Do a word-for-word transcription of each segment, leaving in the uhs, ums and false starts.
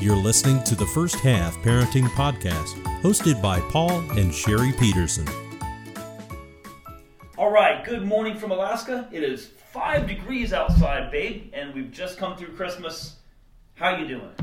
You're listening to the First Half Parenting Podcast, hosted by Paul and Sherry Peterson. All right, good morning from Alaska. It is five degrees outside, babe, and we've just come through Christmas. How you doing?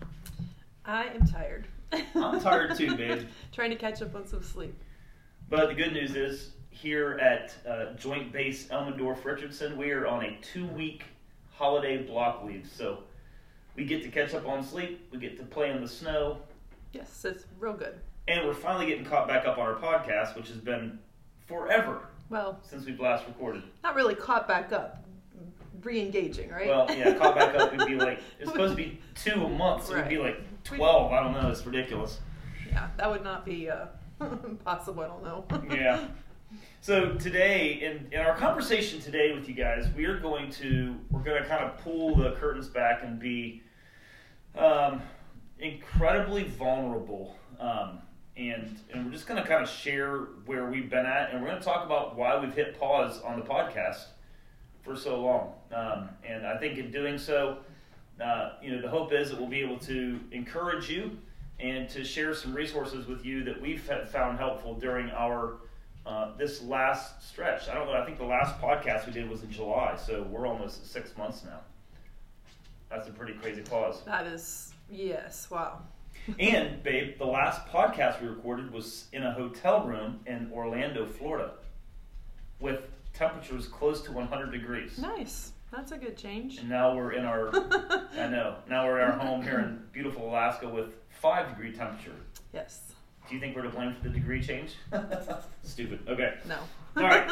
I am tired. I'm tired too, babe. Trying to catch up on some sleep. But the good news is, here at uh, Joint Base Elmendorf-Richardson, we are on a two-week holiday block leave. So we get to catch up on sleep, we get to play in the snow. Yes, it's real good. And we're finally getting caught back up on our podcast, which has been forever well, since we've last recorded. Not really caught back up. Re-engaging, right? Well, yeah, caught back up would be like, it's supposed to be two a month, so right. It would be like twelve. I don't know, it's ridiculous. Yeah, that would not be uh, possible, I don't know. Yeah. So today, in, in our conversation today with you guys, we are going to, we're going to kind of pull the curtains back and be um, incredibly vulnerable. Um, and, and we're just going to kind of share where we've been at, and we're going to talk about why we've hit pause on the podcast for so long. Um, and I think in doing so, uh, you know, the hope is that we'll be able to encourage you and to share some resources with you that we've found helpful during our uh, this last stretch. I don't know, I think the last podcast we did was in July, so we're almost at six months now. That's a pretty crazy pause. That is, yes, wow. And, babe, the last podcast we recorded was in a hotel room in Orlando, Florida, with temperatures close to one hundred degrees. Nice. That's a good change. And now we're in our, I know, now we're in our home here in beautiful Alaska with five degree temperature. Yes. Do you think we're to blame for the degree change? Stupid. Okay. No. All right.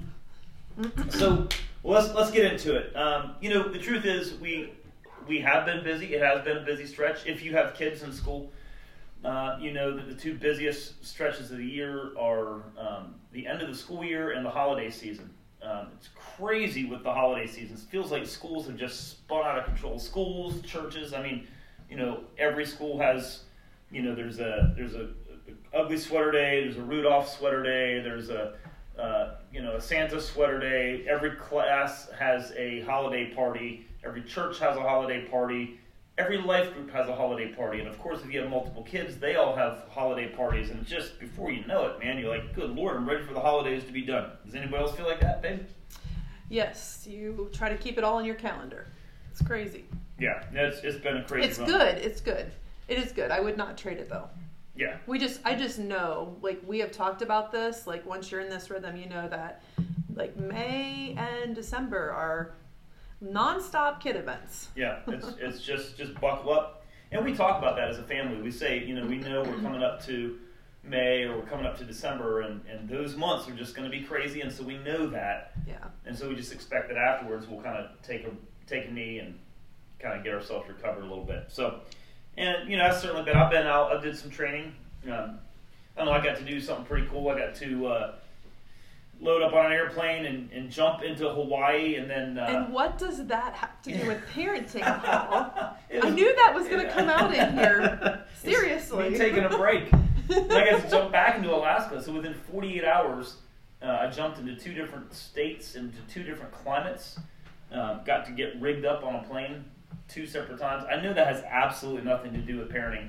So well, let's let's get into it. Um, you know, the truth is we we have been busy. It has been a busy stretch. If you have kids in school, uh, you know that the two busiest stretches of the year are um, the end of the school year and the holiday season. Um, it's crazy with the holiday seasons. It feels like schools have just spun out of control. Schools, churches. I mean, you know, every school has, you know, there's a there's a, a ugly sweater day. There's a Rudolph sweater day. There's a uh, you know a Santa sweater day. Every class has a holiday party. Every church has a holiday party. Every life group has a holiday party. And of course, if you have multiple kids, they all have holiday parties. And just before you know it, man, you're like, good Lord, I'm ready for the holidays to be done. Does anybody else feel like that, babe? Yes, you try to keep it all in your calendar. It's crazy. Yeah, it's it's been a crazy It's run. good. It's good. It is good. I would not trade it, though. Yeah. We just, I just know, like, we have talked about this. Like, once you're in this rhythm, you know that, like, May and December are non-stop kid events. Yeah, it's it's just just buckle up. And we talk about that as a family. We say, you know, we know we're coming up to May or we're coming up to December, and, and those months are just going to be crazy, and so we know that. Yeah. And so we just expect that afterwards we'll kind of take a take a knee and kind of get ourselves recovered a little bit. So, and you know, that's certainly been. I've been out. I did some training. Um, I don't know. I got to do something pretty cool. I got to uh, load up on an airplane and, and jump into Hawaii, and then. Uh, and what does that have to do with parenting, Paul? I knew that was going to come out in here. Seriously. Me taking a break. And I got to jump back into Alaska. So within forty-eight hours, uh, I jumped into two different states, into two different climates. Uh, got to get rigged up on a plane two separate times. I know that has absolutely nothing to do with parenting.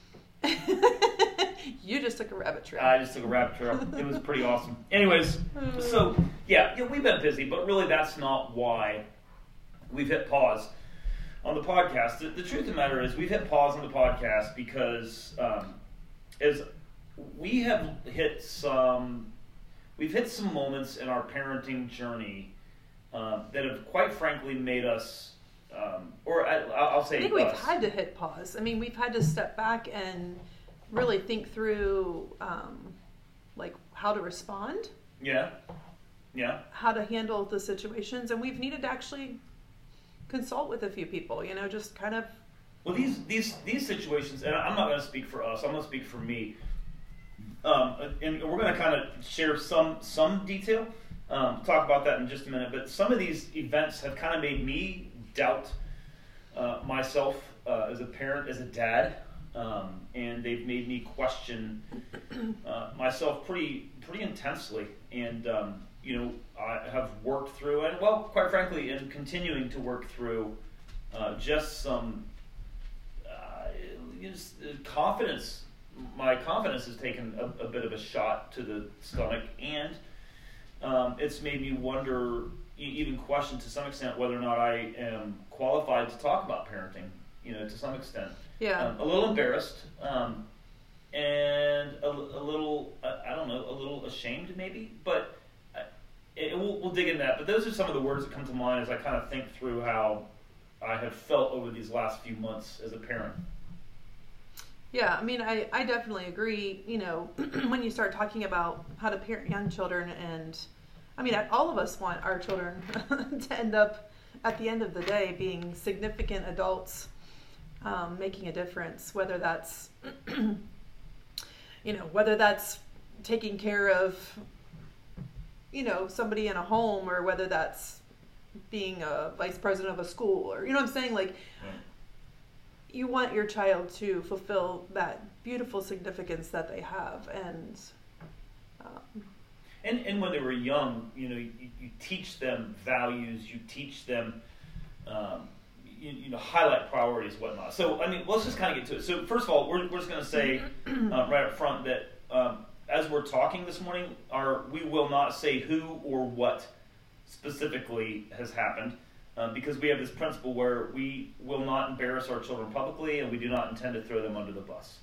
You just took a rabbit trail. I just took a rabbit trail. It was pretty awesome. Anyways, so yeah, yeah, we've been busy, but really that's not why we've hit pause on the podcast. The, the truth of the matter is we've hit pause on the podcast because um, as we have hit some, we've hit some moments in our parenting journey uh, that have quite frankly made us, um, or I, I'll say I think us. we've had to hit pause. I mean, we've had to step back and really think through, um, like, how to respond. Yeah, yeah. How to handle the situations. And we've needed to actually consult with a few people, you know, just kind of. Well, these these these situations, and I'm not going to speak for us. I'm going to speak for me. Um, and we're going to kind of share some some detail. Um, talk about that in just a minute. But some of these events have kind of made me doubt uh, myself uh, as a parent, as a dad, um, and they've made me question uh, myself pretty pretty intensely. And um, you know, I have worked through, and well, quite frankly, and continuing to work through uh, just some uh, is uh, confidence. My confidence has taken a, a bit of a shot to the stomach, and um, it's made me wonder, even question to some extent, whether or not I am qualified to talk about parenting. You know, to some extent. Yeah. Um, a little embarrassed, um, and a, a little, uh, I don't know, a little ashamed maybe, but uh, it, we'll, we'll dig into that. But those are some of the words that come to mind as I kind of think through how I have felt over these last few months as a parent. Yeah, I mean, I, I definitely agree, you know, when you start talking about how to parent young children, and, I mean, all of us want our children to end up, at the end of the day, being significant adults, um, making a difference, whether that's, you know, whether that's taking care of, you know, somebody in a home, or whether that's being a vice president of a school, or, you know what I'm saying? Like, you want your child to fulfill that beautiful significance that they have. And, um, and, and when they were young, you know, you, you teach them values, you teach them, um, You, you know, highlight priorities, whatnot. So, I mean, let's just kind of get to it. So, first of all, we're, we're just going to say uh, right up front that um, as we're talking this morning, our we will not say who or what specifically has happened, uh, because we have this principle where we will not embarrass our children publicly, and we do not intend to throw them under the bus.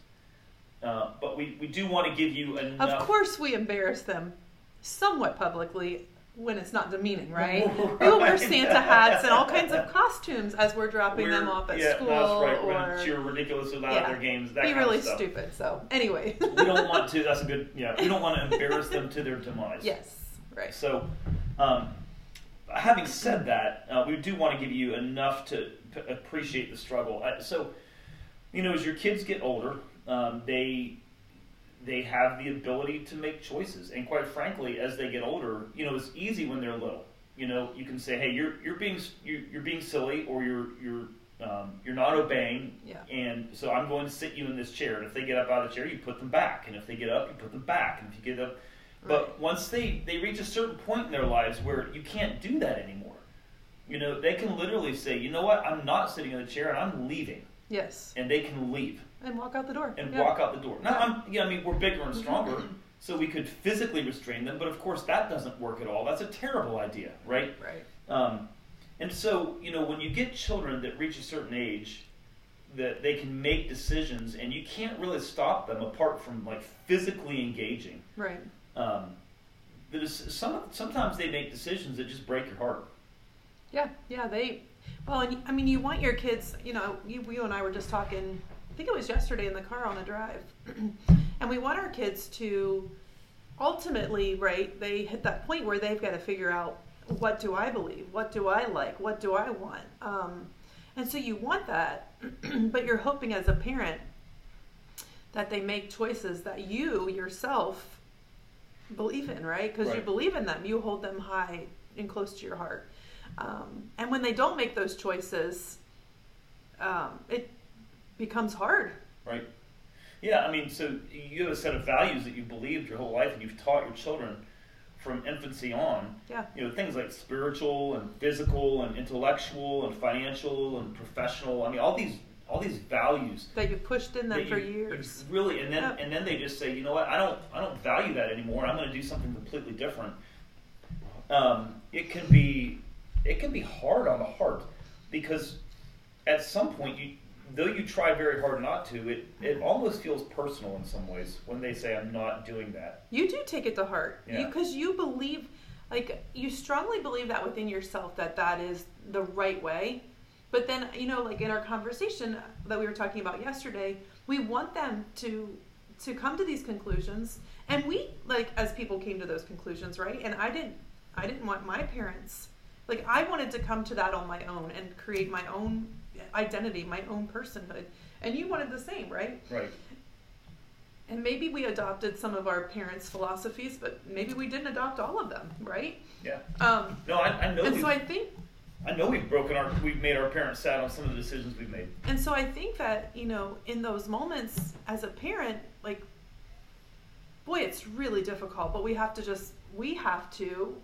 Uh, but we, we do want to give you enough... Of course we embarrass them somewhat publicly, when it's not demeaning, right? right? We will wear Santa hats and all kinds of costumes as we're dropping we're, them off at yeah, school. That's right. Or, We're going to cheer ridiculously loud yeah, at their games. That be kind really of stuff. stupid. So anyway, we don't want to. That's a good. Yeah, we don't want to embarrass them to their demise. Yes, right. So, um, having said that, uh, we do want to give you enough to p- appreciate the struggle. Uh, so, you know, as your kids get older, um, they. They have the ability to make choices, and quite frankly, as they get older, you know, it's easy when they're little. You know, you can say, "Hey, you're you're being you're, you're being silly, or you're you're um, you're not obeying," yeah. and so I'm going to sit you in this chair. And if they get up out of the chair, you put them back, and if they get up, you put them back, and if you get up, but right. once they they reach a certain point in their lives where you can't do that anymore, you know, they can literally say, "You know what? I'm not sitting in the chair, and I'm leaving." Yes. And they can leave. And walk out the door. And yeah. walk out the door. Now, I'm, yeah, I mean, we're bigger and stronger, so we could physically restrain them, but of course that doesn't work at all. That's a terrible idea, right? Right. Um, and so, you know, when you get children that reach a certain age, that they can make decisions, and you can't really stop them apart from, like, physically engaging. Right. Um, that is, some, sometimes they make decisions that just break your heart. Yeah, yeah, they... Well, and, I mean, you want your kids, you know, you, you and I were just talking, I think it was yesterday in the car on the drive, and we want our kids to ultimately, right, they hit that point where they've got to figure out, what do I believe? What do I like? What do I want? Um, and so you want that, but you're hoping as a parent that they make choices that you yourself believe in, right? Because right. you believe in them. You hold them high and close to your heart. Um, and when they don't make those choices, um, it becomes hard. Right. Yeah, I mean, so you have a set of values that you've believed your whole life, and you've taught your children from infancy on. Yeah. You know, things like spiritual and physical and intellectual and financial and professional. I mean, all these all these values that you pushed in them you, for years. Really, and then yeah. and then they just say, you know what, I don't I don't value that anymore. I'm going to do something completely different. Um, it can be. It can be hard on the heart, because at some point, you, though you try very hard not to, it, it almost feels personal in some ways when they say, I'm not doing that. You do take it to heart. Yeah. Because you, you believe, like, you strongly believe that within yourself, that that is the right way. But then, you know, like in our conversation that we were talking about yesterday, we want them to to come to these conclusions. And we, like, as people came to those conclusions, right? And I didn't, I didn't want my parents... Like, I wanted to come to that on my own and create my own identity, my own personhood. And you wanted the same, right? Right. And maybe we adopted some of our parents' philosophies, but maybe we didn't adopt all of them, right? Yeah. Um, no, I, I know. And so I think... I know we've broken our... We've made our parents sad on some of the decisions we've made. And so I think that, you know, in those moments, as a parent, like, boy, it's really difficult, but we have to just... We have to...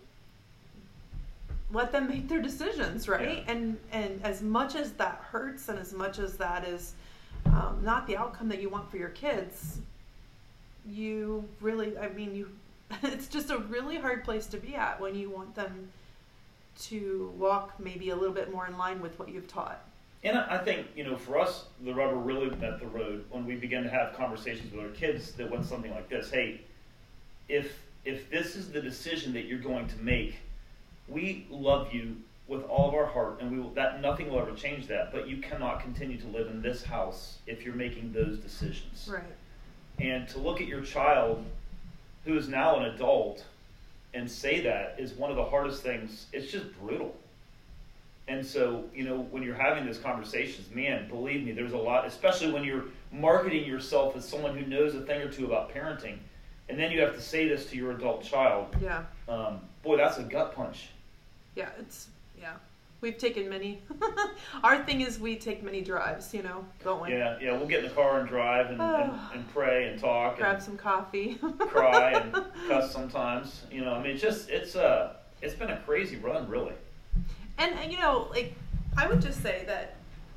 let them make their decisions, right? Yeah. And and as much as that hurts, and as much as that is um, not the outcome that you want for your kids, you really, I mean, you, it's just a really hard place to be at when you want them to walk maybe a little bit more in line with what you've taught. And I think, you know, for us, the rubber really met the road when we began to have conversations with our kids that went something like this. Hey, if if this is the decision that you're going to make, we love you with all of our heart, and we will, that nothing will ever change that. But you cannot continue to live in this house if you're making those decisions. Right. And to look at your child, who is now an adult, and say that is one of the hardest things. It's just brutal. And so, you know, when you're having those conversations, man, believe me, there's a lot, especially when you're marketing yourself as someone who knows a thing or two about parenting, and then you have to say this to your adult child. Yeah. Um, boy, that's a gut punch. Yeah, it's, yeah. We've taken many, our thing is we take many drives, you know, don't we? Yeah, yeah, we'll get in the car and drive and, and, and pray and talk. Grab and some coffee. cry and cuss sometimes. You know, I mean, it's just, it's, uh, it's been a crazy run, really. And, you know, like, I would just say that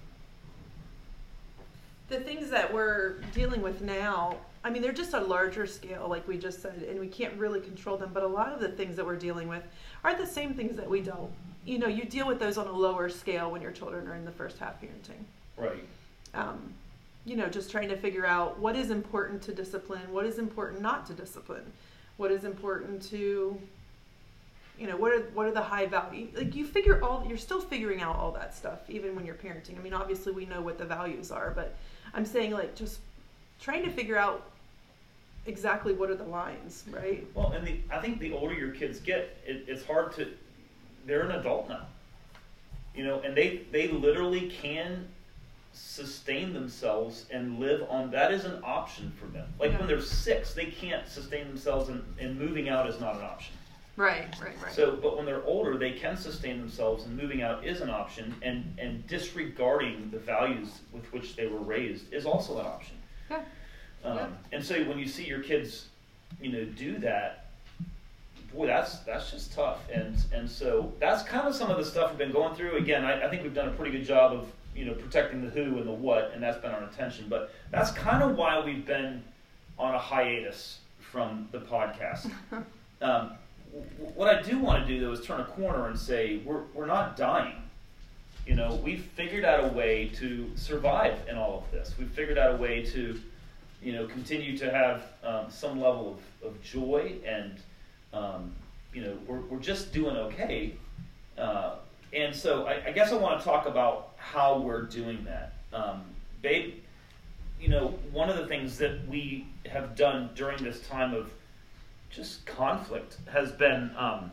the things that we're dealing with now, I mean, they're just a larger scale, like we just said, and we can't really control them. But a lot of the things that we're dealing with are the same things that we don't. You know, you deal with those on a lower scale when your children are in the first half parenting. Right. Um, you know, just trying to figure out what is important to discipline, what is important not to discipline, what is important to... You know, what are what are the high value? Like, you figure all, you're still figuring out all that stuff, even when you're parenting. I mean, obviously we know what the values are, but I'm saying, like, just trying to figure out exactly what are the lines, right? Well, and the, I think the older your kids get, it, it's hard to, they're an adult now. You know, and they, they literally can sustain themselves and live on, that is an option for them. Like, Yeah. when they're six, they can't sustain themselves, and, and moving out is not an option. Right, right, right. So, but when they're older, they can sustain themselves, and moving out is an option, and, and disregarding the values with which they were raised is also an option. Yeah. Um, Yeah. And so when you see your kids, you know, do that, boy, that's that's just tough. And and so that's kind of some of the stuff we've been going through. Again, I, I think we've done a pretty good job of, you know, protecting the who and the what, and that's been our intention. But that's kind of why we've been on a hiatus from the podcast. um, What I do want to do, though, is turn a corner and say we're we're not dying. You know, we've figured out a way to survive in all of this. We've figured out a way to, you know, continue to have um, some level of, of joy, and um, you know, we're we're just doing okay. Uh, and so I, I guess I want to talk about how we're doing that. Um, babe, you know, one of the things that we have done during this time of just conflict has been um,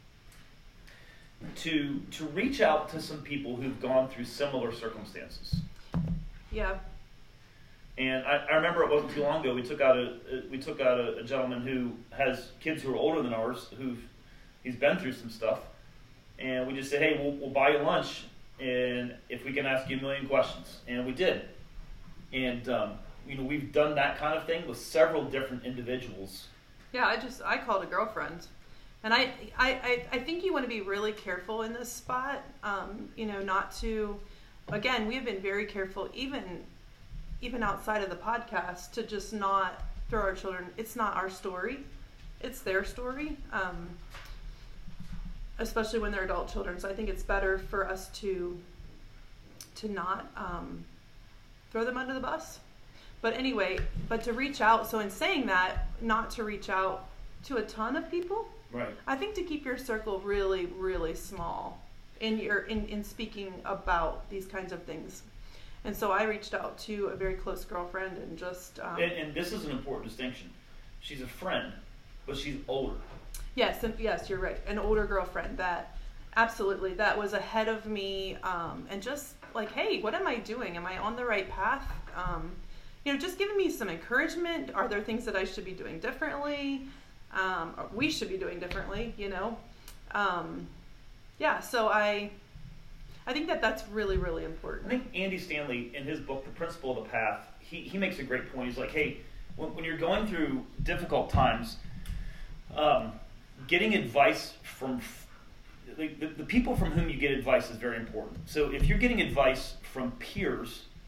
to to reach out to some people who've gone through similar circumstances. Yeah. And I, I remember it wasn't too long ago we took out a we took out a, a gentleman who has kids who are older than ours, who've he's been through some stuff, and we just said, hey, we'll, we'll buy you lunch, and if we can ask you a million questions, and we did. And um, you know, we've done that kind of thing with several different individuals. Yeah, I just, I called a girlfriend. And I, I, I, I think you want to be really careful in this spot, um, you know, not to, again, we've been very careful, even, even outside of the podcast, to just not throw our children, it's not our story, it's their story, um, especially when they're adult children. So I think it's better for us to, to not um, throw them under the bus. But anyway, but to reach out, so in saying that, not to reach out to a ton of people. Right. I think to keep your circle really, really small in your in, in speaking about these kinds of things. And so I reached out to a very close girlfriend and just... Um, and, and this is an important distinction. She's a friend, but she's older. Yes, and yes, you're right. An older girlfriend that, absolutely, that was ahead of me, um, and just like, hey, what am I doing? Am I on the right path? Um, You know, just giving me some encouragement. Are there things that I should be doing differently? Um, or we should be doing differently, you know? Um, yeah, so I I think that that's really, really important. I think Andy Stanley, in his book, The Principle of the Path, he, he makes a great point. He's like, hey, when, when you're going through difficult times, um, getting advice from... The, the, the people from whom you get advice is very important. So if you're getting advice from peers,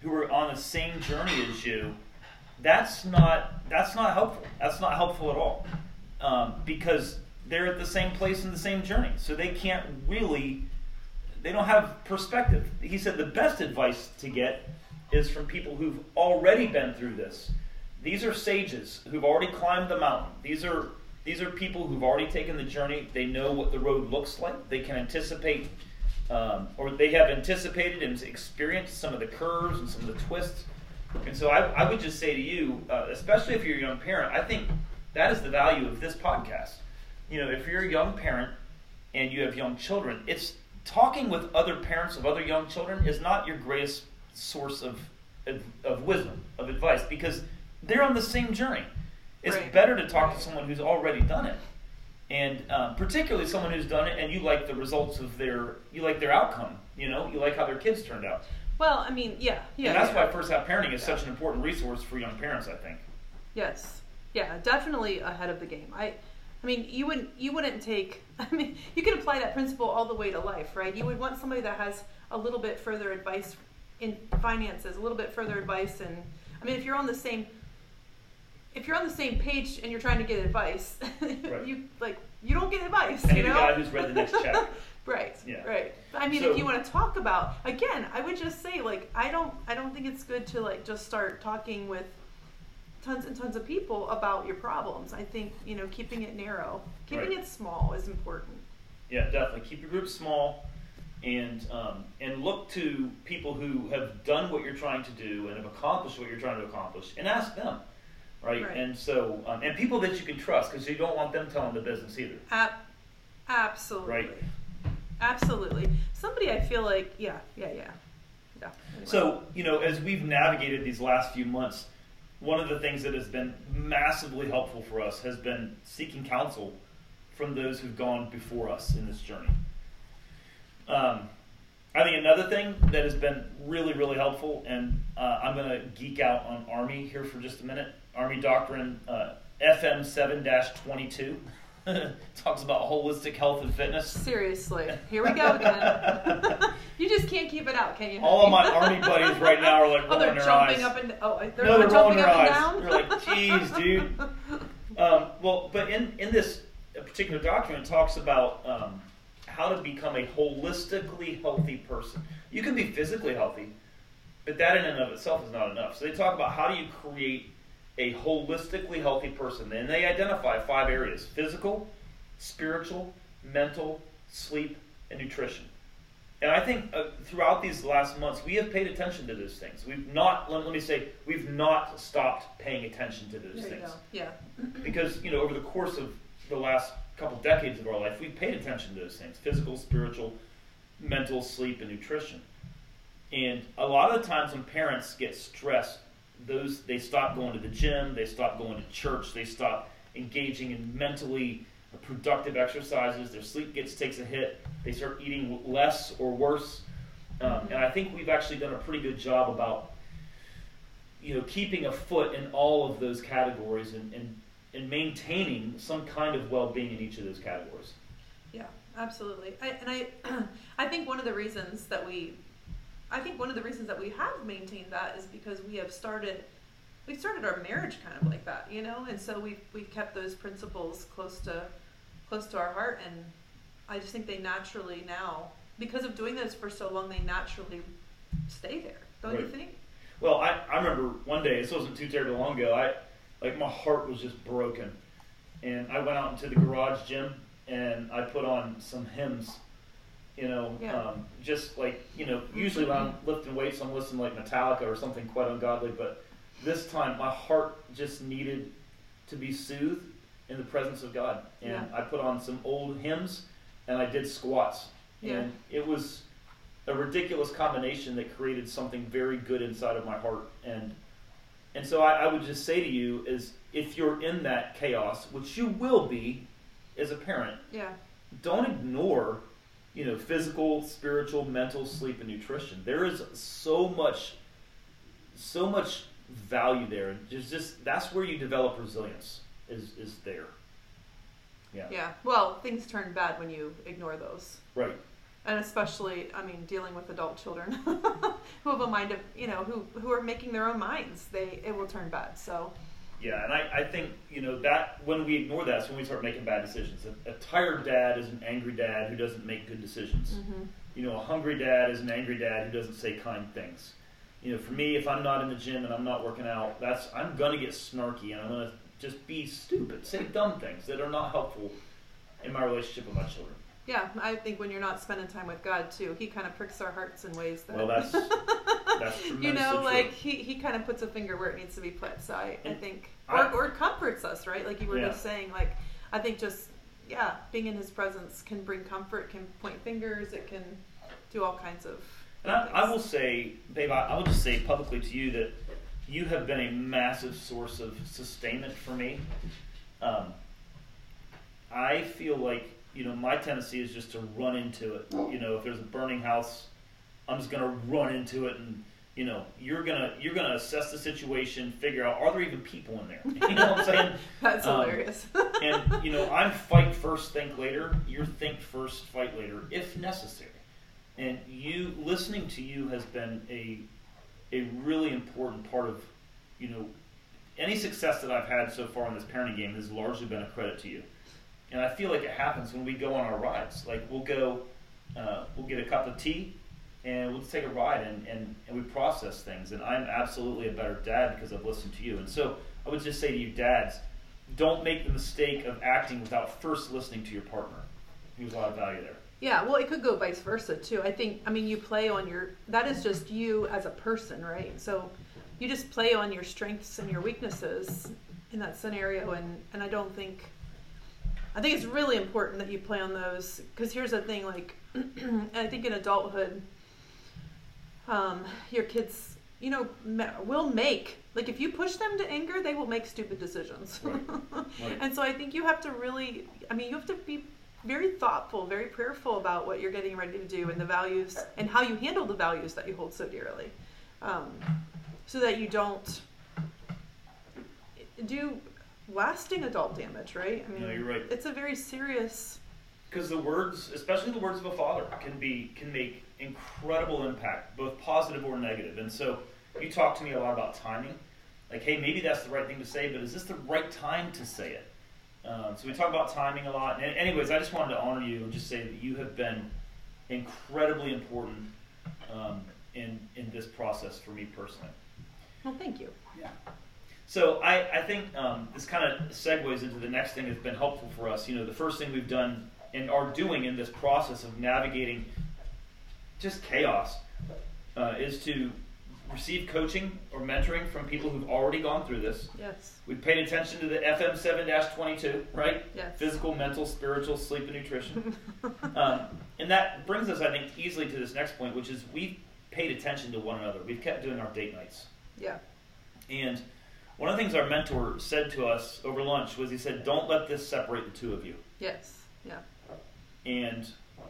who are on the same journey as you, that's not that's not helpful. That's not helpful at all, um, because they're at the same place in the same journey, so they can't really, they don't have perspective. He said the best advice to get is from people who've already been through this. These are sages who've already climbed the mountain. These are these are people who've already taken the journey. They know what the road looks like. They can anticipate, um, or they have anticipated and experienced some of the curves and some of the twists. And so I, I would just say to you, uh, especially if you're a young parent, I think that is the value of this podcast. You know, if you're a young parent and you have young children, it's talking with other parents of other young children is not your greatest source of of, of wisdom, of advice, because they're on the same journey. It's right. better to talk right. to someone who's already done it, and um, particularly someone who's done it and you like the results of their, you like their outcome. You know, you like how their kids turned out. Well, I mean, yeah, yeah. And that's yeah. why First Half Parenting is yeah. such an important resource for young parents, I think. Yes, yeah, definitely ahead of the game. I, I mean, you wouldn't you wouldn't take. I mean, you can apply that principle all the way to life, right? You would want somebody that has a little bit further advice in finances, a little bit further advice, and I mean, if you're on the same, if you're on the same page and you're trying to get advice, right. you like you don't get advice. I need you know? a guy who's read the next chapter. Right. Yeah. Right. I mean, So, if you want to talk about, again, I would just say, like, I don't, I don't think it's good to like just start talking with tons and tons of people about your problems. I think, you know, keeping it narrow, keeping Right. it small is important. Yeah, definitely. Keep your group small, and um, and look to people who have done what you're trying to do and have accomplished what you're trying to accomplish, and ask them, right? Right. And so, um, and people that you can trust, because you don't want them telling the business either. Ab- absolutely. Right. Absolutely. Somebody I feel like, yeah, yeah, yeah. Yeah. Anyway. So, you know, as we've navigated these last few months, one of the things that has been massively helpful for us has been seeking counsel from those who've gone before us in this journey. Um, I think another thing that has been really, really helpful, and uh, I'm going to geek out on Army here for just a minute. Army Doctrine uh, F M seven dash twenty-two talks about holistic health and fitness. Seriously. Here we go again. You just can't keep it out, can you? All of my Army buddies right now are like oh, rolling they're their jumping eyes. up and oh, they're no, they're rolling jumping their up and eyes. down. They're like, "Geez, dude." Um, well, but in in this particular doctrine, it talks about um, how to become a holistically healthy person. You can be physically healthy, but that in and of itself is not enough. So they talk about how do you create a holistically healthy person, and they identify five areas: physical, spiritual, mental, sleep, and nutrition. And I think uh, throughout these last months, we have paid attention to those things. We've not, let, let me say, we've not stopped paying attention to those There you things. go. Yeah. Because, you know, over the course of the last couple decades of our life, we've paid attention to those things: physical, spiritual, mental, sleep, and nutrition. And a lot of the times when parents get stressed, those they stop going to the gym, they stop going to church, they stop engaging in mentally productive exercises, their sleep gets takes a hit, they start eating less or worse. Um, and I think we've actually done a pretty good job about, you know, keeping a foot in all of those categories and, and, and maintaining some kind of well-being in each of those categories. Yeah, absolutely. I, and I, I think one of the reasons that we, I think one of the reasons that we have maintained that is because we have started, we started our marriage kind of like that, you know, and so we've we've kept those principles close to, close to our heart, and I just think they naturally now, because of doing this for so long, they naturally stay there. Don't Right. you think? Well, I, I remember one day, this wasn't too terribly long ago, I like my heart was just broken. And I went out into the garage gym and I put on some hymns, you know, Yeah. um, just like, you know, usually when I'm lifting weights, I'm listening to like Metallica or something quite ungodly, but this time my heart just needed to be soothed in the presence of God. And Yeah. I put on some old hymns and I did squats. Yeah. And it was a ridiculous combination that created something very good inside of my heart. And and so I, I would just say to you is, if you're in that chaos, which you will be as a parent, Yeah. don't ignore, you know, physical, spiritual, mental, sleep, and nutrition. There is so much, so much value there. There's just, that's where you develop resilience, is is there. Yeah. Yeah. Well, things turn bad when you ignore those. Right. And especially, I mean, dealing with adult children who have a mind of, you know, who, who are making their own minds, they it will turn bad. So, yeah, and I, I think, you know, that when we ignore that, is when we start making bad decisions. A, a tired dad is an angry dad who doesn't make good decisions. Mm-hmm. You know, a hungry dad is an angry dad who doesn't say kind things. You know, for me, if I'm not in the gym and I'm not working out, that's I'm going to get snarky and I'm going to just be stupid, say dumb things that are not helpful in my relationship with my children. Yeah, I think when you're not spending time with God too, He kind of pricks our hearts in ways that. Well, that's that's tremendously you know, true. like He He kind of puts a finger where it needs to be put. So I, I think, or I, or comforts us, right? Like you were yeah. just saying. Like I think just yeah, being in His presence can bring comfort, can point fingers, it can do all kinds of. And I, I will say, babe, I, I will just say publicly to you that you have been a massive source of sustainment for me. Um, I feel like, you know, my tendency is just to run into it. You know, if there's a burning house, I'm just going to run into it, and you know, you're gonna you're gonna assess the situation, figure out are there even people in there. You know what I'm saying? That's um, hilarious. And you know, I'm fight first, think later. You're think first, fight later, if necessary. And you listening to you has been a a really important part of, you know, any success that I've had so far in this parenting game has largely been a credit to you. And I feel like it happens when we go on our rides. Like we'll go, uh, we'll get a cup of tea, and we'll just take a ride, and, and, and we process things. And I'm absolutely a better dad because I've listened to you. And so I would just say to you, dads, don't make the mistake of acting without first listening to your partner. There's a lot of value there. Yeah, well, it could go vice versa too. I think, I mean, you play on your, that is just you as a person, right? So you just play on your strengths and your weaknesses in that scenario. And, and I don't think, I think it's really important that you play on those, because here's the thing, like, I think in adulthood, um, your kids, you know, will make, like if you push them to anger, they will make stupid decisions. Right. Right. And so I think you have to really, I mean, you have to be very thoughtful, very prayerful about what you're getting ready to do and the values and how you handle the values that you hold so dearly, um, so that you don't do lasting adult damage, right? I mean, No, you're right. It's a very serious. Because the words, especially the words of a father, can be can make incredible impact, both positive or negative. And so you talk to me a lot about timing. Like, hey, maybe that's the right thing to say, but is this the right time to say it? Um, so we talk about timing a lot. And anyways, I just wanted to honor you and just say that you have been incredibly important um, in in this process for me personally. Well, thank you. Yeah. So I, I think um, this kind of segues into the next thing that's been helpful for us. You know, the first thing we've done and are doing in this process of navigating just chaos uh, is to receive coaching or mentoring from people who've already gone through this. Yes. We've paid attention to the F M seven twenty-two, right? Yes. Physical, mental, spiritual, sleep, and nutrition. um, and that brings us, I think, easily to this next point, which is we've paid attention to one another. We've kept doing our date nights. Yeah. And one of the things our mentor said to us over lunch was he said, don't let this separate the two of you. Yes. Yeah. And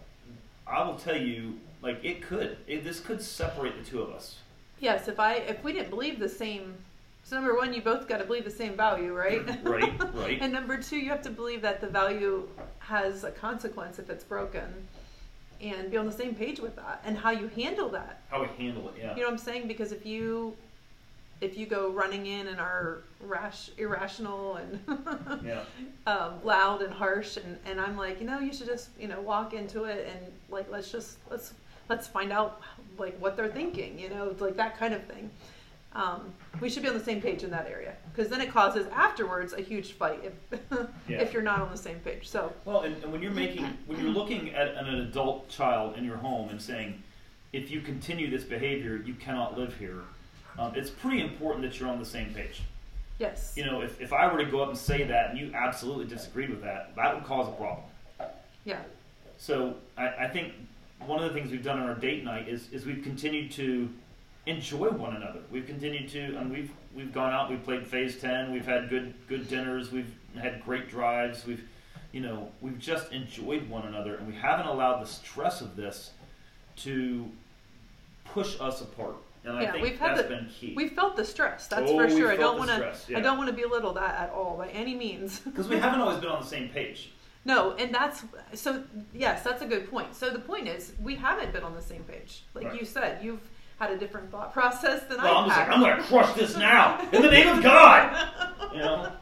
I will tell you, like, it could. It, this could separate the two of us. Yes, if I if we didn't believe the same, so number one, you both got to believe the same value, right? Right, right. And number two, you have to believe that the value has a consequence if it's broken, and be on the same page with that, and how you handle that. How we handle it, yeah. You know what I'm saying? Because if you if you go running in and are rash, irrational and yeah. um, loud and harsh, and, and I'm like, you know, you should just, you know, walk into it and like let's just let's let's find out like what they're thinking, you know, like that kind of thing. Um, we should be on the same page in that area, because then it causes afterwards a huge fight if yeah. if you're not on the same page. So well, and, and when you're making when you're looking at an adult child in your home and saying, if you continue this behavior, you cannot live here. Um, it's pretty important that you're on the same page. yes, You know, if, if I were to go up and say that and you absolutely disagreed with that, that would cause a problem. yeah, So I, I think one of the things we've done on our date night is, is we've continued to enjoy one another. We've continued to, and we've we've gone out, we've played Phase ten, we've had good good dinners, we've had great drives, we've, you know, we've just enjoyed one another, and we haven't allowed the stress of this to push us apart. And I yeah. think We've had that's the, been key. we felt the stress. That's Oh, for we sure. I felt don't the want to. stress, yeah. I don't want to belittle that at all by any means. Because we haven't always been on the same page. No, and that's so. Yes, that's a good point. So the point is, we haven't been on the same page. Like right. you said, you've had a different thought process than well, I I'm just have. like, I'm going to crush this now in the name of God. You know.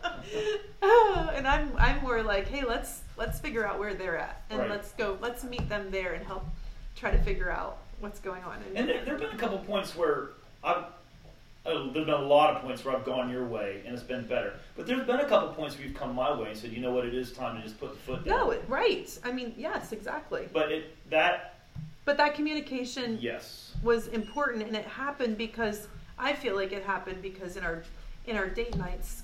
And I'm I'm more like, hey, let's let's figure out where they're at, and right. let's go. Let's meet them there and help try to figure out what's going on. And, and there, there have been a couple points where I've. Oh, there's been a lot of points where I've gone your way and it's been better. But there's been a couple points where you've come my way and said, you know what, it is time to just put the foot down. No, it, right. I mean, yes, exactly. But it that. But that communication yes. was important, and it happened because I feel like it happened because in our in our date nights,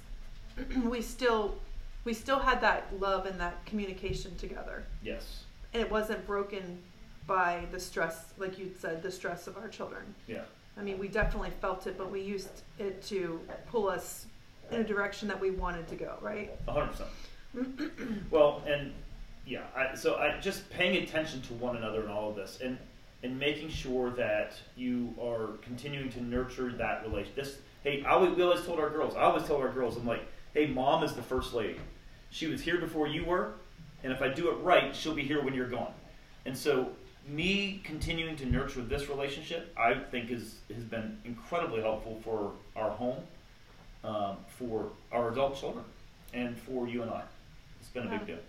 we still we still had that love and that communication together. Yes. And it wasn't broken by the stress, like you said, the stress of our children. Yeah. I mean, we definitely felt it, but we used it to pull us in a direction that we wanted to go, right? one hundred percent. Well, and yeah, I, so I just paying attention to one another in all of this, and and making sure that you are continuing to nurture that relation. This, hey, I always, we always told our girls, I always tell our girls, I'm like, hey, mom is the first lady. She was here before you were, and if I do it right, she'll be here when you're gone. And so me continuing to nurture this relationship, I think is has been incredibly helpful for our home, um, for our adult children, and for you and I. It's been a big deal.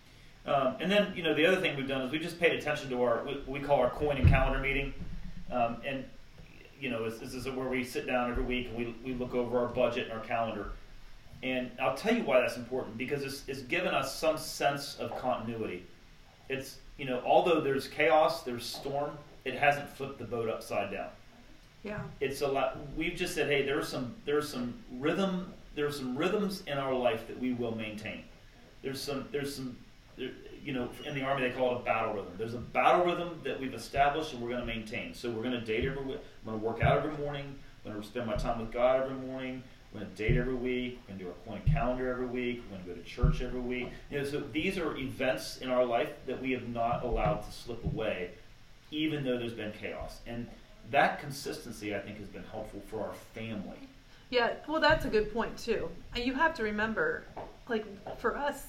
Um, and then, you know, the other thing we've done is we just paid attention to our, what we call our coin and calendar meeting. Um, and, you know, this, this is where we sit down every week and we, we look over our budget and our calendar. And I'll tell you why that's important, because it's, it's given us some sense of continuity. It's, you know, although there's chaos, there's storm, it hasn't flipped the boat upside down. Yeah. It's a lot. We've just said, hey, there's some there's some rhythm, there's some rhythms in our life that we will maintain. There's some there's some there, you know, in the Army they call it a battle rhythm. There's a battle rhythm that we've established and we're going to maintain. So we're going to date every week. I'm going to work out every morning. I'm going to spend my time with God every morning. We're going to date every week. We're going to do our coin calendar every week. We're going to go to church every week. You know, so these are events in our life that we have not allowed to slip away, even though there's been chaos. And that consistency, I think, has been helpful for our family. Yeah, well, that's a good point, too. And you have to remember, like, for us,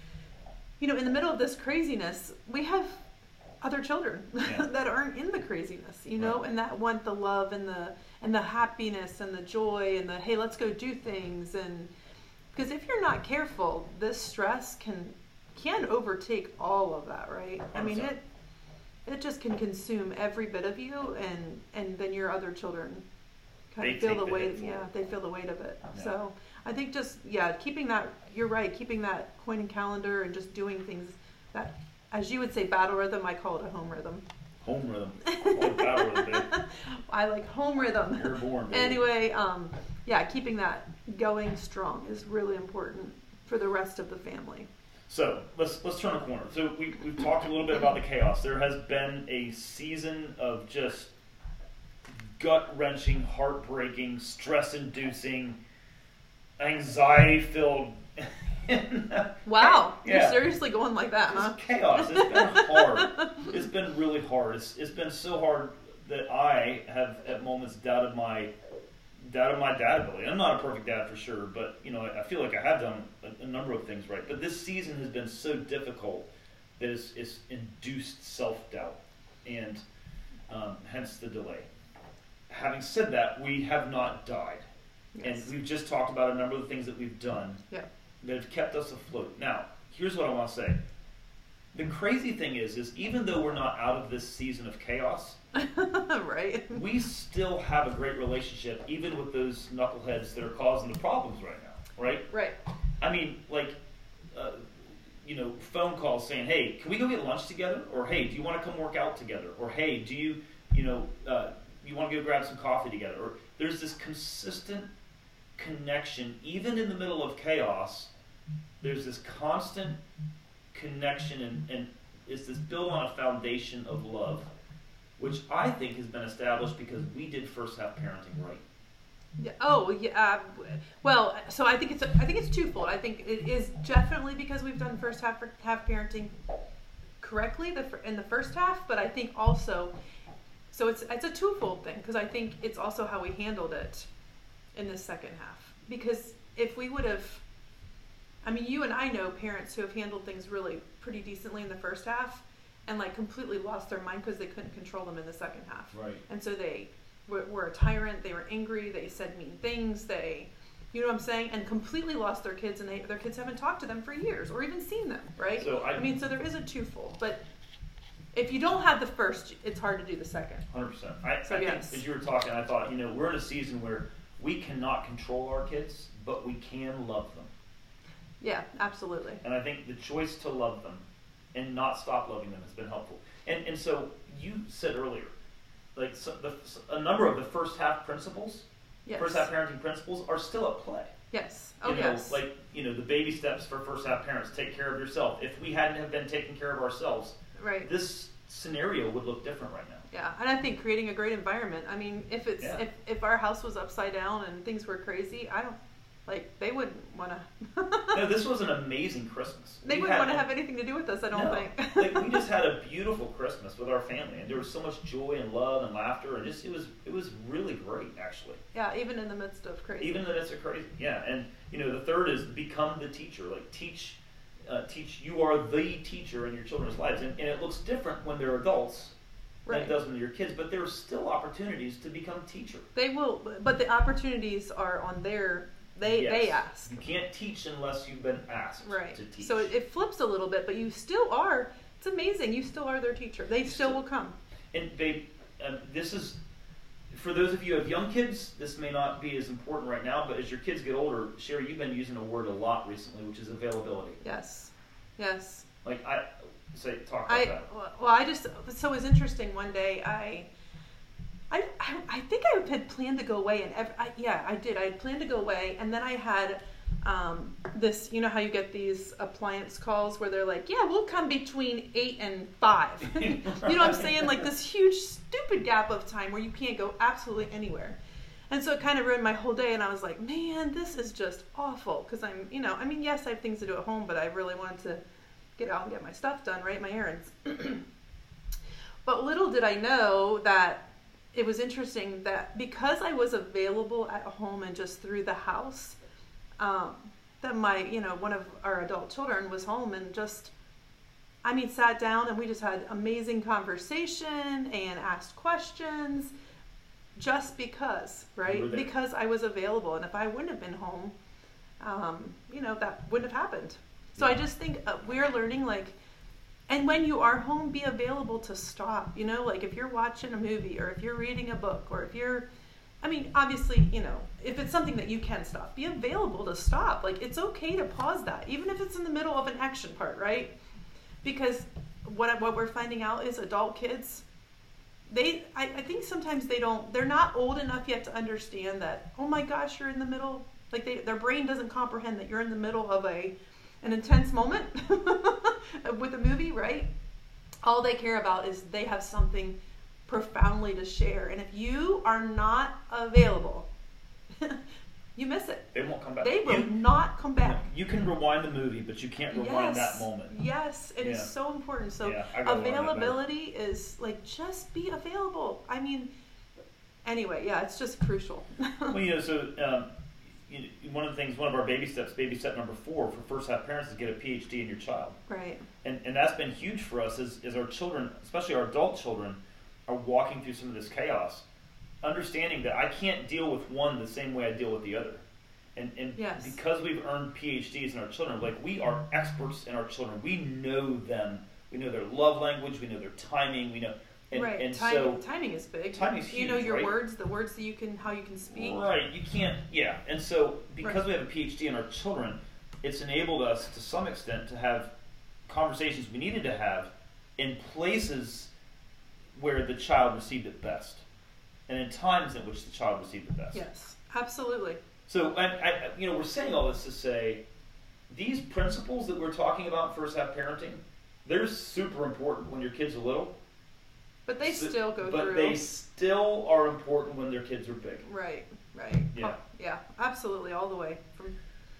you know, in the middle of this craziness, we have other children yeah. that aren't in the craziness, you know, right. and that want the love and the and the happiness and the joy and the, hey, let's go do things. And because if you're not careful, this stress can can overtake all of that, right? I mean, it it just can consume every bit of you, and and then your other children kind they of feel the the weight. Yeah, they feel the weight of it. Yeah. So I think just, yeah, keeping that, you're right, keeping that coin and calendar and just doing things that, as you would say, battle rhythm, I call it a home rhythm. Home rhythm. I call it battle rhythm, babe. I like home rhythm. You're born, baby. Anyway, um, yeah, keeping that going strong is really important for the rest of the family. So let's let's turn a corner. So we, we've talked a little bit about the chaos. There has been a season of just gut-wrenching, heartbreaking, stress-inducing, anxiety-filled. Wow, yeah. You're seriously going like that, huh? It's chaos. It's been hard. It's been really hard. It's it's been so hard that I have at moments doubted my doubted my dad ability. I'm not a perfect dad for sure, but you know I, I feel like I have done a, a number of things right. But this season has been so difficult that it's, it's induced self-doubt, and um, hence the delay. Having said that, we have not died. Yes. And we've just talked about a number of the things that we've done yeah. that have kept us afloat. Now, here's what I want to say. The crazy thing is, is even though we're not out of this season of chaos, right? we still have a great relationship, even with those knuckleheads that are causing the problems right now, right? Right. I mean, like, uh, you know, phone calls saying, hey, can we go get lunch together? Or, hey, do you want to come work out together? Or, hey, do you, you know, uh, you want to go grab some coffee together? Or there's this consistent connection, even in the middle of chaos. There's this constant connection, and, and it's this built on a foundation of love, which I think has been established because we did first half parenting right. Yeah. Oh, yeah. Uh, well, so I think it's a, I think it's twofold. I think it is definitely because we've done first half half parenting correctly the, in the first half, but I think also, so it's it's a twofold thing, because I think it's also how we handled it in the second half. Because if we would have I mean, you and I know parents who have handled things really pretty decently in the first half and like completely lost their mind because they couldn't control them in the second half. Right. And so they were, were a tyrant, they were angry, they said mean things, they, you know what I'm saying, and completely lost their kids, and they, their kids haven't talked to them for years or even seen them, right? So I, I mean, so there is a twofold, but if you don't have the first, it's hard to do the second. one hundred percent. I, So, I think yes. as you were talking, I thought, you know, we're in a season where we cannot control our kids, but we can love them. Yeah, absolutely. And I think the choice to love them and not stop loving them has been helpful. And and so you said earlier, like so the, a number of the first half principles, Yes. first half parenting principles are still at play. Yes. Oh, You know, yes. like, you know, the baby steps for first half parents, take care of yourself. If we hadn't have been taking care of ourselves, Right. this scenario would look different right now. Yeah, and I think creating a great environment. I mean, if it's Yeah. if, if our house was upside down and things were crazy, I don't like they wouldn't want to. No, this was an amazing Christmas. They We wouldn't had- want to have anything to do with us. I don't no, think. like we just had a beautiful Christmas with our family, and there was so much joy and love and laughter, and just it was it was really great actually. Yeah, even in the midst of crazy. Even though it's a crazy, yeah. And you know, the third is become the teacher. Like teach, uh, teach. You are the teacher in your children's lives, and, and it looks different when they're adults Right. than it does when they're kids. But there are still opportunities to become teacher. They will, but the opportunities are on their. They Yes. they ask. You can't teach unless you've been asked Right. to teach. So it, it flips a little bit, but you still are. It's amazing. You still are their teacher. They still still- will come. And babe, um, this is for those of you who have young kids. This may not be as important right now, but as your kids get older, Sherry, you've been using a word a lot recently, which is availability. Yes. Yes. Like I say, talk about I that. well, I just so it was interesting. One day, I, I, I, I think I had planned to go away, and ev- I, yeah, I did. I had planned to go away, and then I had um, this. You know how you get these appliance calls where they're like, "Yeah, we'll come between eight and five." You know what I'm saying? Like this huge, stupid gap of time where you can't go absolutely anywhere. And so it kind of ruined my whole day, and I was like, "Man, this is just awful." Because I'm, you know, I mean, yes, I have things to do at home, but I really wanted to get out and get my stuff done, right? My errands. But little did I know that it was interesting that because I was available at home and just through the house, um, that my, you know, one of our adult children was home and just, I mean, sat down and we just had amazing conversation and asked questions just because, right? Because I was available. And if I wouldn't have been home, um, you know, that wouldn't have happened. So I just think uh, we're learning, like, and when you are home, be available to stop, you know, like if you're watching a movie or if you're reading a book or if you're, I mean, obviously, you know, if it's something that you can stop, be available to stop. Like, it's okay to pause that, even if it's in the middle of an action part, right? Because what what we're finding out is adult kids, they, I, I think sometimes they don't, they're not old enough yet to understand that, oh my gosh, you're in the middle, like they, their brain doesn't comprehend that you're in the middle of a an intense moment with a movie, right? All they care about is they have something profoundly to share. And if you are not available, you miss it. They won't come back. They will you, not come back. You can rewind the movie, but you can't rewind Yes. that moment. Yes, it is Yeah. so important. So Yeah, I gotta learn that better. availability is like, just be available. I mean, anyway, yeah, it's just crucial. Well, you know, so um, you know, one of the things, one of our baby steps, baby step number four for first half parents is get a P H D in your child. Right. And and that's been huge for us as, as our children, especially our adult children, are walking through some of this chaos, understanding that I can't deal with one the same way I deal with the other. And and Yes. because we've earned P H Ds in our children, like we are experts in our children. We know them. We know their love language. We know their timing. We know. And, right. and timing, so timing is big. timing's You know huge, your right? words, the words that you can, how you can speak. Right, you can't, yeah. And so, because Right. we have a P H D in our children, it's enabled us to some extent to have conversations we needed to have in places where the child received it best, and in times in which the child received it best. Yes, absolutely. So, I, I, you know, we're saying all this to say these principles that we're talking about in first half parenting, they're super important when your kids are little. But they So- still go but through. they still are important when their kids are big. Right, right. Yeah. Yeah, absolutely, all the way. From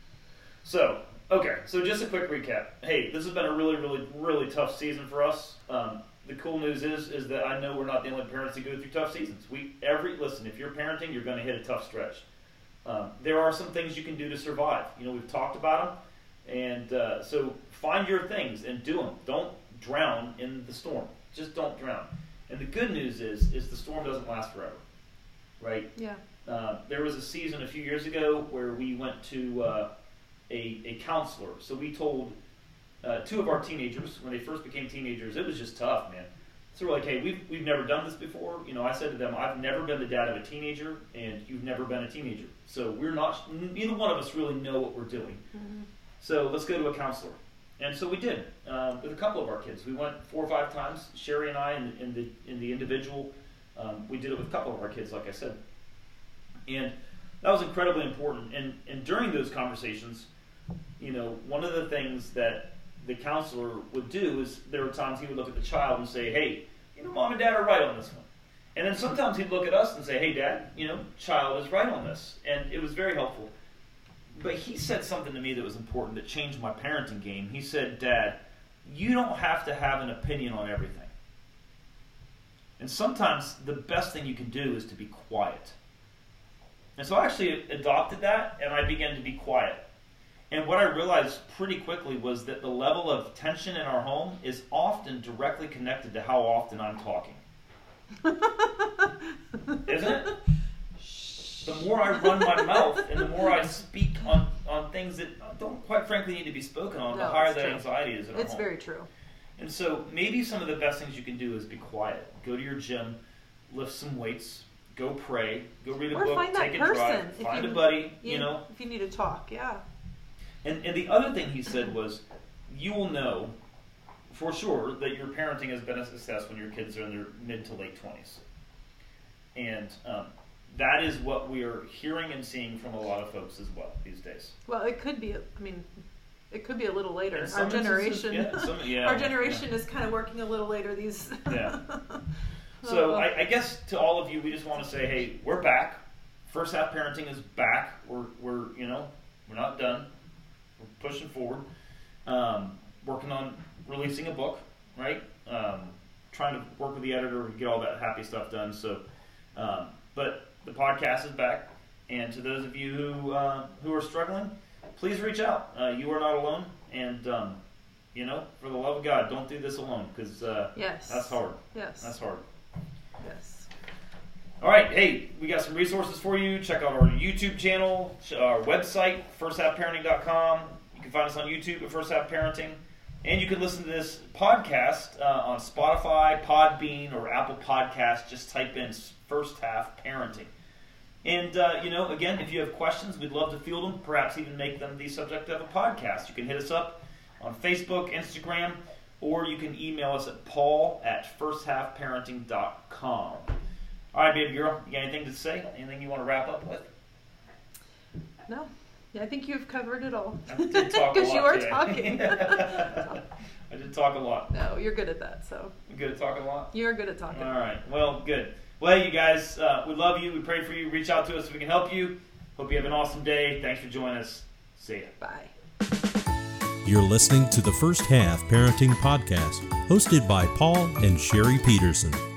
So, okay, so just a quick recap. Hey, this has been a really, really, really tough season for us. Um, the cool news is, is that I know we're not the only parents that go through tough seasons. We every listen, if you're parenting, you're going to hit a tough stretch. Um, there are some things you can do to survive. You know, we've talked about them, And uh, so find your things and do them. Don't drown in the storm. Just don't drown. And the good news is, is the storm doesn't last forever, right? Yeah. Uh, there was a season a few years ago where we went to uh, a, a counselor. So we told uh, two of our teenagers, when they first became teenagers, it was just tough, man. So we're like, hey, we've, we've never done this before. You know, I said to them, I've never been the dad of a teenager, and you've never been a teenager. So we're not, neither one of us really know what we're doing. Mm-hmm. So let's go to a counselor. And so we did, uh, with a couple of our kids. We went four or five times, Sherry and I, in, in, the, in the individual. Um, we did it with a couple of our kids, like I said. And that was incredibly important. And, and during those conversations, you know, one of the things that the counselor would do is there were times he would look at the child and say, hey, you know, mom and dad are right on this one. And then sometimes he'd look at us and say, hey, dad, you know, child is right on this. And it was very helpful. But he said something to me that was important that changed my parenting game. He said, Dad, you don't have to have an opinion on everything. And sometimes the best thing you can do is to be quiet. And so I actually adopted that, and I began to be quiet. And what I realized pretty quickly was that the level of tension in our home is often directly connected to how often I'm talking. Isn't it? The more I run my mouth and the more I speak on, on things that don't quite frankly need to be spoken on, no, the higher that true. anxiety is in our It's home. very true. And so maybe some of the best things you can do is be quiet. Go to your gym, lift some weights, go pray, go read a or book, find take that a person drive, if find you, a buddy, you, you know. If you need to talk, yeah. And, and the other thing he said was, you will know for sure that your parenting has been a success when your kids are in their mid to late twenties. And um, that is what we are hearing and seeing from a lot of folks as well these days. Well, it could be, I mean, it could be a little later. In some Our generation, yeah, some, yeah, our generation yeah. is kind of working a little later these. Yeah. So Oh. I, I guess to all of you, we just want to say, hey, we're back. First Half Parenting is back. We're, we're you know, we're not done. We're pushing forward. Um, working on releasing a book, right? Um, trying to work with the editor to get all that happy stuff done. So, um, but the podcast is back. And to those of you who uh, who are struggling, please reach out. Uh, you are not alone. And, um, you know, for the love of God, don't do this alone, because uh, yes. that's hard. Yes. That's hard. Yes. All right, hey, we got some resources for you. Check out our YouTube channel, our website, first half parenting dot com. You can find us on YouTube at First Half Parenting. And you can listen to this podcast uh, on Spotify, Podbean, or Apple Podcasts. Just type in First Half Parenting. And, uh, you know, again, if you have questions, we'd love to field them, perhaps even make them the subject of a podcast. You can hit us up on Facebook, Instagram, or you can email us at paul at first half parenting dot com. All right, baby girl, you got anything to say? Anything you want to wrap up with? No. Yeah, I think you've covered it all. I did talk a lot Because you are today. talking. I did talk a lot. No, you're good at that, so. You good at talking a lot? You're good at talking. All right. Well, good. Well, hey, you guys, uh, we love you. We pray for you. Reach out to us if we can help you. Hope you have an awesome day. Thanks for joining us. See ya. Bye. You're listening to the First Half Parenting Podcast, hosted by Paul and Sherry Peterson.